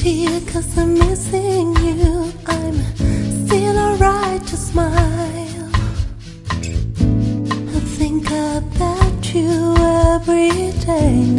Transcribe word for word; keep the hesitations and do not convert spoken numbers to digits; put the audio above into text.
tear 'cause I'm missing you. I'm still alright to smile. I think about you every day.